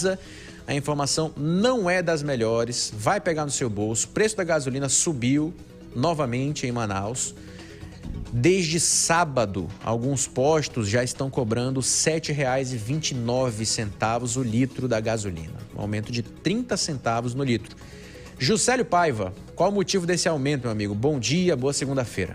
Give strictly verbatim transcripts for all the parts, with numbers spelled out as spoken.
A informação não é das melhores, vai pegar no seu bolso. O preço da gasolina subiu novamente em Manaus. Desde sábado, alguns postos já estão cobrando sete reais e vinte e nove centavos o litro da gasolina. Um aumento de trinta centavos no litro. Juscelio Paiva, qual o motivo desse aumento, meu amigo? Bom dia, boa segunda-feira.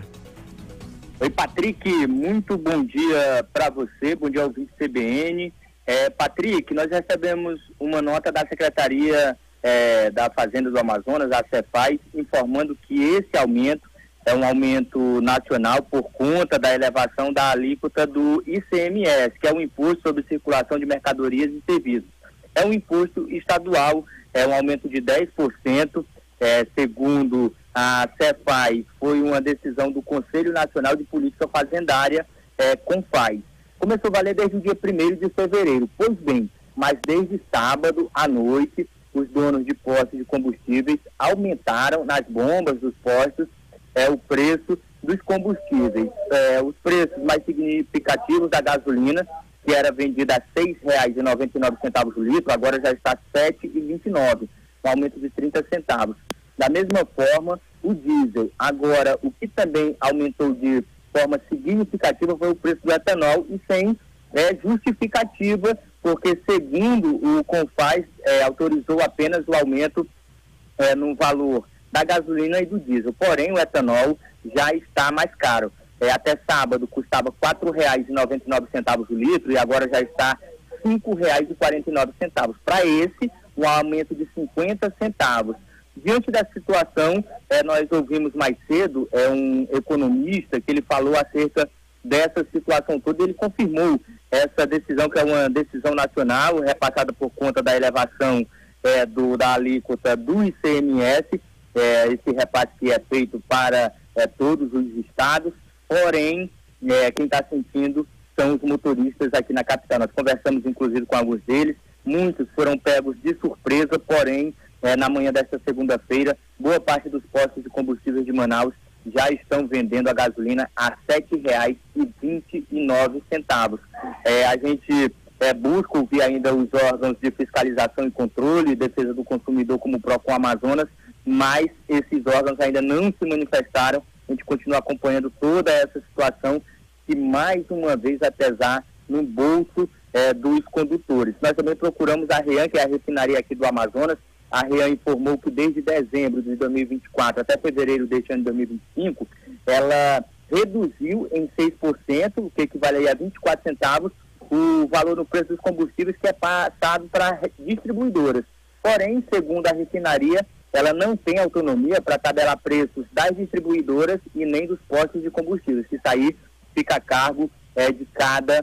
Oi, Patrick, muito bom dia para você, bom dia ao ouvinte C B N. É, Patrick, nós recebemos uma nota da Secretaria é, da Fazenda do Amazonas, a Cefaz, informando que esse aumento é um aumento nacional por conta da elevação da alíquota do I C M S, que é o Imposto sobre Circulação de Mercadorias e Serviços. É um imposto estadual, é um aumento de dez por cento, é, segundo a Cefaz, foi uma decisão do Conselho Nacional de Política Fazendária, é, CONFAZ. Começou a valer desde o dia primeiro de fevereiro. Pois bem, mas desde sábado à noite, os donos de postos de combustíveis aumentaram nas bombas dos postos é, o preço dos combustíveis. É, os preços mais significativos da gasolina, que era vendida a seis reais e noventa e nove centavos o litro, agora já está sete reais e vinte e nove centavos, um aumento de trinta centavos. Da mesma forma, o diesel. Agora, o que também aumentou de forma significativa foi o preço do etanol e sem é, justificativa, porque segundo o CONFAZ, é, autorizou apenas o aumento é, no valor da gasolina e do diesel. Porém, o etanol já está mais caro. É, até sábado custava quatro reais e noventa e nove centavos o litro e agora já está cinco reais e quarenta e nove centavos. Para esse, um aumento de cinquenta centavos. Diante da situação, eh, nós ouvimos mais cedo é, um economista que ele falou acerca dessa situação toda, ele confirmou essa decisão, que é uma decisão nacional, repassada por conta da elevação eh, do, da alíquota do I C M S, eh, esse repasse que é feito para eh, todos os estados, porém, eh, quem está sentindo são os motoristas aqui na capital. Nós conversamos inclusive com alguns deles, muitos foram pegos de surpresa, porém, É, na manhã desta segunda-feira, boa parte dos postos de combustíveis de Manaus já estão vendendo a gasolina a sete reais e vinte e nove centavos. É, a gente é, busca ouvir ainda os órgãos de fiscalização e controle e defesa do consumidor, como o PROCON Amazonas, mas esses órgãos ainda não se manifestaram. A gente continua acompanhando toda essa situação que, mais uma vez, vai pesar no bolso é, dos condutores. Nós também procuramos a REAN, que é a refinaria aqui do Amazonas. A REAN informou que desde dezembro de dois mil e vinte e quatro até fevereiro deste ano de dois mil e vinte e cinco, ela reduziu em seis por cento, o que equivale a vinte e quatro centavos, o valor no preço dos combustíveis que é passado para distribuidoras. Porém, segundo a refinaria, ela não tem autonomia para tabelar preços das distribuidoras e nem dos postos de combustíveis, que isso aí fica a cargo é, de cada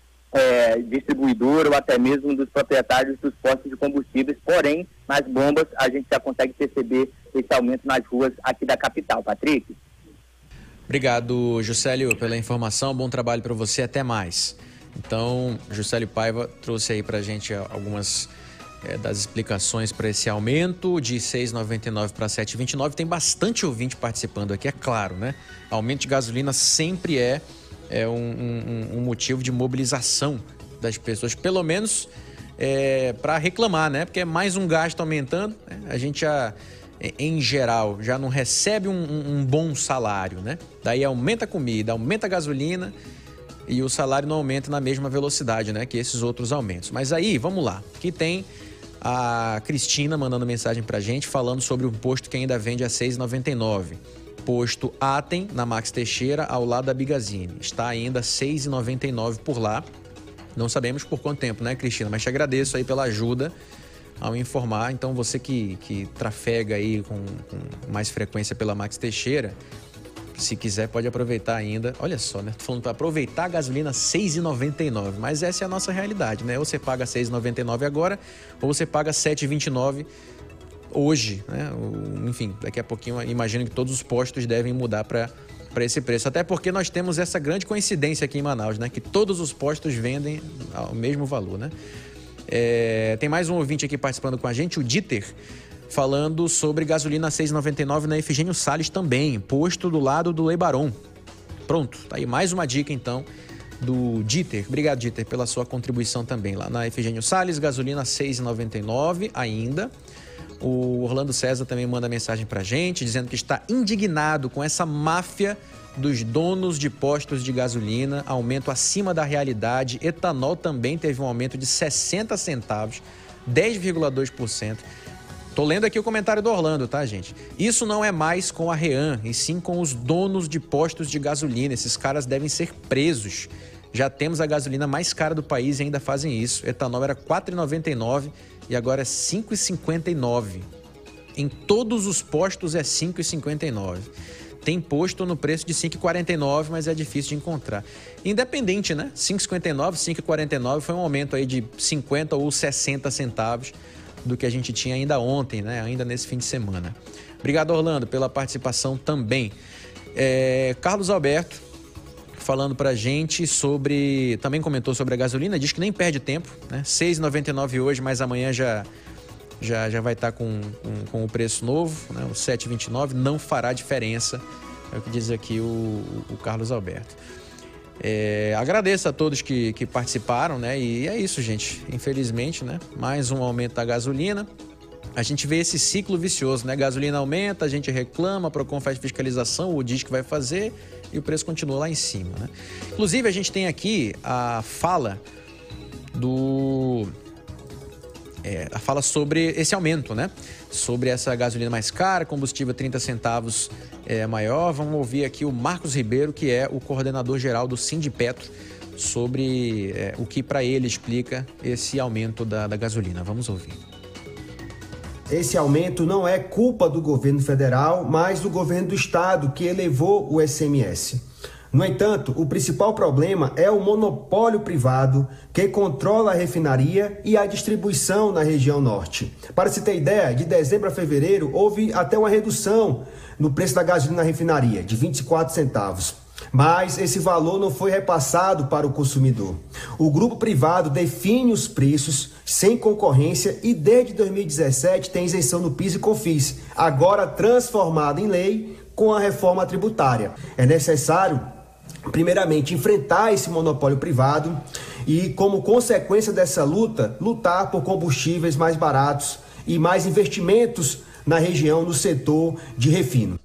É, distribuidor ou até mesmo dos proprietários dos postos de combustíveis. Porém, nas bombas a gente já consegue perceber esse aumento nas ruas aqui da capital. Patrick? Obrigado, Juscelio, pela informação. Bom trabalho para você. Até mais. Então, Juscelio Paiva trouxe aí para a gente algumas é, das explicações para esse aumento de seis reais e noventa e nove centavos para sete reais e vinte e nove centavos. Tem bastante ouvinte participando aqui, é claro, né? Aumento de gasolina sempre é é um, um, um motivo de mobilização das pessoas, pelo menos é, para reclamar, né? Porque é mais um gasto aumentando, né? A gente já, em geral, já não recebe um, um, um bom salário, né? Daí aumenta a comida, aumenta a gasolina e o salário não aumenta na mesma velocidade, né? Que esses outros aumentos. Mas aí, vamos lá, aqui tem a Cristina mandando mensagem pra gente, falando sobre um posto que ainda vende a seis reais e noventa e nove centavos. Posto Atem, na Max Teixeira, ao lado da Bigazine. Está ainda seis reais e noventa e nove centavos por lá. Não sabemos por quanto tempo, né, Cristina? Mas te agradeço aí pela ajuda ao informar. Então, você que, que trafega aí com, com mais frequência pela Max Teixeira, se quiser pode aproveitar ainda. Olha só, né? Tô falando para aproveitar a gasolina seis reais e noventa e nove centavos. Mas essa é a nossa realidade, né? Ou você paga seis reais e noventa e nove centavos agora, ou você paga sete reais e vinte e nove centavos hoje, né? Enfim, daqui a pouquinho imagino que todos os postos devem mudar para para esse preço, até porque nós temos essa grande coincidência aqui em Manaus, né? Que todos os postos vendem ao mesmo valor, né? É, tem mais um ouvinte aqui participando com a gente, o Dieter, falando sobre gasolina seis reais e noventa e nove centavos na Efigênio Salles também, posto do lado do Leibaron. Pronto, tá aí mais uma dica então do Dieter. Obrigado, Dieter, pela sua contribuição também lá na Efigênio Salles, gasolina seis reais e noventa e nove centavos ainda. O Orlando César também manda mensagem pra gente, dizendo que está indignado com essa máfia dos donos de postos de gasolina, aumento acima da realidade. Etanol também teve um aumento de sessenta centavos, dez vírgula dois por cento. Tô lendo aqui o comentário do Orlando, tá, gente? Isso não é mais com a Rean, e sim com os donos de postos de gasolina. Esses caras devem ser presos. Já temos a gasolina mais cara do país e ainda fazem isso. Etanol era quatro reais e noventa e nove centavos e agora é cinco reais e cinquenta e nove centavos. Em todos os postos é cinco reais e cinquenta e nove centavos. Tem posto no preço de cinco reais e quarenta e nove centavos, mas é difícil de encontrar. Independente, né? cinco reais e cinquenta e nove centavos, cinco reais e quarenta e nove centavos foi um aumento aí de cinquenta ou sessenta centavos do que a gente tinha ainda ontem, né? Ainda nesse fim de semana. Obrigado, Orlando, pela participação também. É, Carlos Alberto, falando pra gente sobre... Também comentou sobre a gasolina, diz que nem perde tempo, né? seis reais e noventa e nove centavos hoje, mas amanhã já, já, já vai estar com, com, com o preço novo, né? O sete reais e vinte e nove centavos, não fará diferença, é o que diz aqui o, o Carlos Alberto. É, agradeço a todos que, que participaram, né? E é isso, gente. Infelizmente, né? Mais um aumento da gasolina. A gente vê esse ciclo vicioso, né? Gasolina aumenta, a gente reclama, a Procon faz fiscalização, ou diz que vai fazer, e o preço continua lá em cima, né? Inclusive, a gente tem aqui a fala do... É, a fala sobre esse aumento, né? Sobre essa gasolina mais cara, combustível trinta centavos é, maior. Vamos ouvir aqui o Marcos Ribeiro, que é o coordenador geral do Sindipetro, sobre é, o que para ele explica esse aumento da, da gasolina. Vamos ouvir. Esse aumento não é culpa do governo federal, mas do governo do estado, que elevou o I C M S. No entanto, o principal problema é o monopólio privado que controla a refinaria e a distribuição na região norte. Para se ter ideia, de dezembro a fevereiro houve até uma redução no preço da gasolina na refinaria, de vinte e quatro centavos. Mas esse valor não foi repassado para o consumidor. O grupo privado define os preços sem concorrência e desde dois mil e dezessete tem isenção no PIS e COFINS, agora transformada em lei com a reforma tributária. É necessário, primeiramente, enfrentar esse monopólio privado e, como consequência dessa luta, lutar por combustíveis mais baratos e mais investimentos na região, no setor de refino.